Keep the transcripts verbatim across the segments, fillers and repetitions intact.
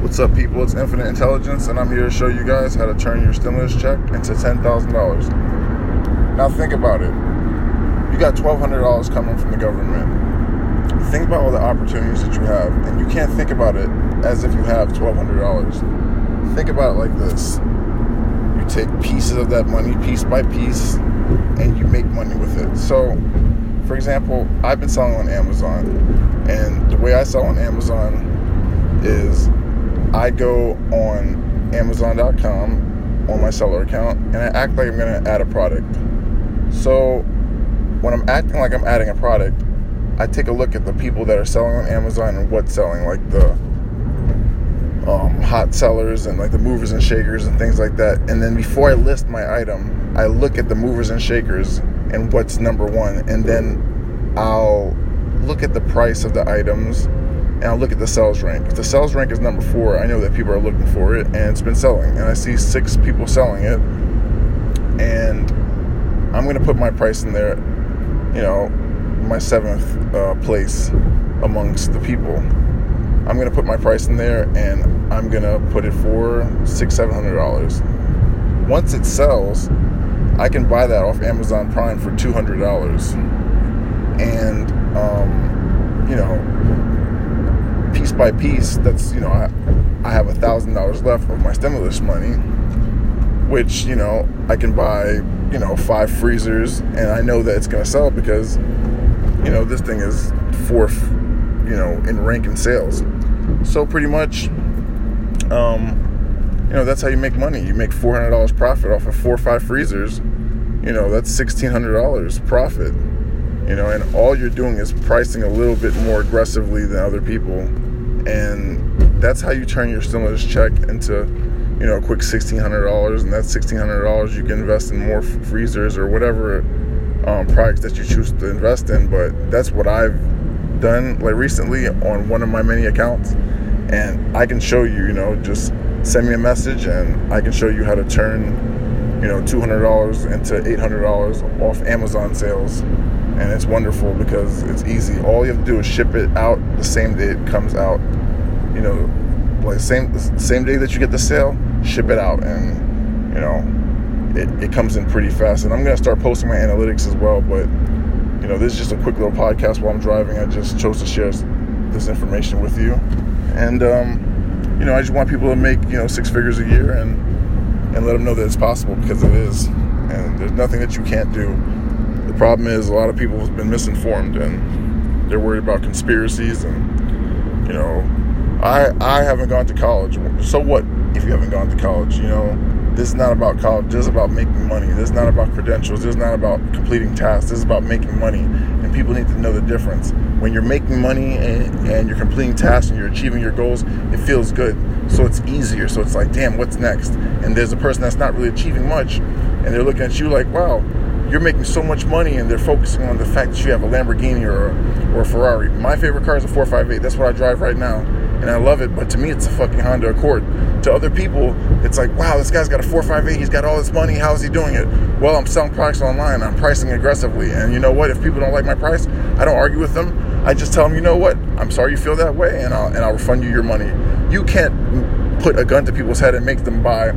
What's up, people? It's Infinite Intelligence, and I'm here to show you guys how to turn your stimulus check into ten thousand dollars. Now think about it. You got twelve hundred dollars coming from the government. Think about all the opportunities that you have, and you can't think about it as if you have twelve hundred dollars. Think about it like this. You take pieces of that money, piece by piece, and you make money with it. So, for example, I've been selling on Amazon, and the way I sell on Amazon is I go on Amazon dot com on my seller account, and I act like I'm going to add a product. So when I'm acting like I'm adding a product, I take a look at the people that are selling on Amazon and what's selling, like the um, hot sellers and like the movers and shakers and things like that. And then before I list my item, I look at the movers and shakers and what's number one. And then I'll look at the price of the items, and I'll look at the sales rank. If the sales rank is number four, I know that people are looking for it, and it's been selling. And I see six people selling it, and I'm going to put my price in there, you know, my seventh uh, place amongst the people. I'm going to put my price in there, and I'm going to put it for six, seven hundred dollars. Once it sells, I can buy that off Amazon Prime for two hundred dollars. And, um, you know, piece by piece, that's, you know, I, I have a thousand dollars left of my stimulus money, which, you know, I can buy, you know, five freezers, and I know that it's going to sell because, you know, this thing is fourth, you know, in rank in sales. So pretty much, um, you know, that's how you make money. You make four hundred dollars profit off of four or five freezers. You know, that's sixteen hundred dollars profit. You know, and all you're doing is pricing a little bit more aggressively than other people. And that's how you turn your stimulus check into, you know, a quick sixteen hundred dollars. And that sixteen hundred dollars you can invest in more freezers or whatever um, products that you choose to invest in. But that's what I've done like recently on one of my many accounts. And I can show you, you know, just send me a message and I can show you how to turn, you know, two hundred dollars into eight hundred dollars off Amazon sales. And it's wonderful because it's easy. All you have to do is ship it out the same day it comes out. You know, like same the same day that you get the sale, ship it out, and you know, it, it comes in pretty fast. And I'm gonna start posting my analytics as well. But you know, this is just a quick little podcast while I'm driving. I just chose to share this information with you, and um, you know, I just want people to make, you know, six figures a year and and let them know that it's possible, because it is, and there's nothing that you can't do. The problem is a lot of people have been misinformed, and they're worried about conspiracies. And you know, I I haven't gone to college. So what if you haven't gone to college? You know, this is not about college. This is about making money. This is not about credentials. This is not about completing tasks. This is about making money. And people need to know the difference. When you're making money and, and you're completing tasks and you're achieving your goals, it feels good. So it's easier. So it's like, damn, what's next? And there's a person that's not really achieving much, and they're looking at you like, wow, you're making so much money, and they're focusing on the fact that you have a Lamborghini or or a Ferrari. My favorite car is a four fifty-eight. That's what I drive right now, and I love it. But to me, it's a fucking Honda Accord. To other people, it's like, wow, this guy's got a four fifty-eight. He's got all this money. How is he doing it? Well, I'm selling products online. I'm pricing aggressively. And you know what? If people don't like my price, I don't argue with them. I just tell them, you know what? I'm sorry you feel that way, and I'll and I'll refund you your money. You can't put a gun to people's head and make them buy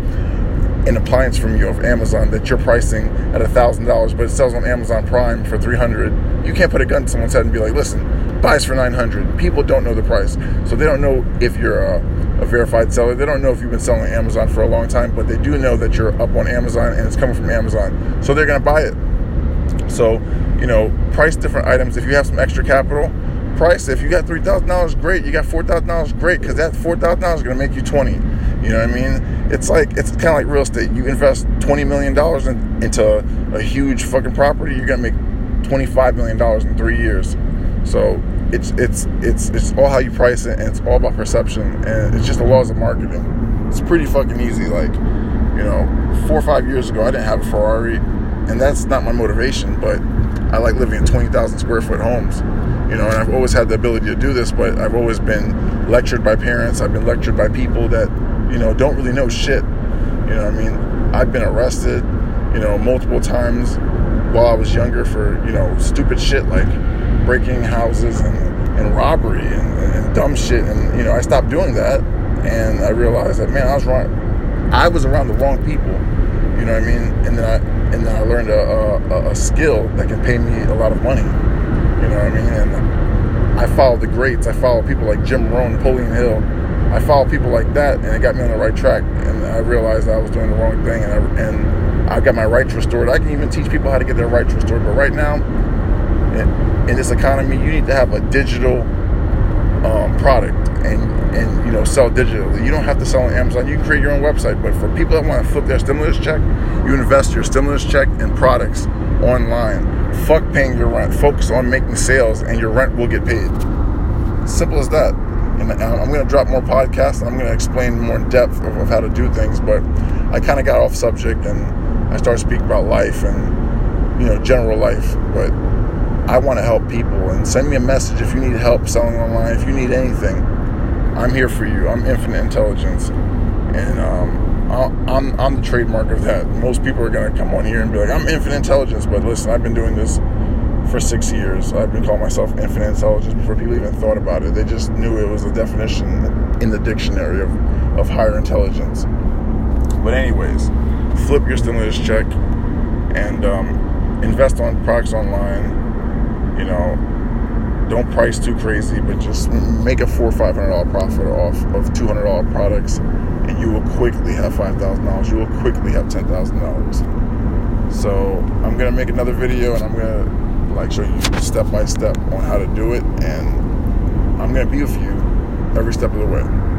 an appliance from you of Amazon that you're pricing at a thousand dollars, but it sells on Amazon Prime for three hundred. You can't put a gun to someone's head and be like, listen, buy this for nine hundred. People don't know the price, so they don't know if you're a, a verified seller. They don't know if you've been selling on Amazon for a long time, but they do know that you're up on Amazon and it's coming from Amazon, so they're gonna buy it. So, you know, price different items. If you have some extra capital, price. If you got three thousand dollars, great. You got four thousand dollars, great, because that four thousand dollars is gonna make you twenty. You know what I mean? It's like, it's kind of like real estate. You invest twenty million dollars in, into a, a huge fucking property, you're going to make twenty-five million dollars in three years. So it's it's it's it's all how you price it, and it's all about perception, and it's just the laws of marketing. It's pretty fucking easy. Like, you know, four or five years ago, I didn't have a Ferrari, and that's not my motivation, but I like living in twenty thousand square foot homes. You know, and I've always had the ability to do this, but I've always been lectured by parents. I've been lectured by people that, you know, don't really know shit. You know what I mean? I've been arrested, you know, multiple times while I was younger for, you know, stupid shit like breaking houses and, and robbery and, and dumb shit. And, you know, I stopped doing that. and I realized that, man, I was wrong. I was around the wrong people. You know what I mean? And then I and then I learned a, a, a skill that can pay me a lot of money. You know what I mean? And I followed the greats. I followed people like Jim Rohn, Napoleon Hill. I followed people like that, and it got me on the right track. And I realized I was doing the wrong thing, and I, and I got my rights restored. I can even teach people how to get their rights restored. But right now, in, in this economy, you need to have a digital um, product and and you know sell digitally. You don't have to sell on Amazon. You can create your own website. But for people that want to flip their stimulus check, you invest your stimulus check in products online. Fuck paying your rent. Focus on making sales, and your rent will get paid. Simple as that. And I'm going to drop more podcasts, and I'm going to explain more in depth of, of how to do things. But I kind of got off subject, and I started speaking about life and, you know, general life. But I want to help people, and send me a message if you need help selling online. If you need anything, I'm here for you. I'm Infinite Intelligence, and um, I'm I'm the trademark of that. Most people are going to come on here and be like, I'm Infinite Intelligence, but listen, I've been doing this for six years. I've been calling myself Infinite Intelligence before people even thought about it. They just knew it was a definition in the dictionary of, of higher intelligence. But anyways, flip your stimulus check and um, invest on products online. You know, don't price too crazy, but just make a four or five hundred dollar profit off of two hundred dollar products, and you will quickly have five thousand dollars. You will quickly have ten thousand dollars. So I'm gonna make another video, and I'm gonna like show you step by step on how to do it, and I'm gonna be with you every step of the way.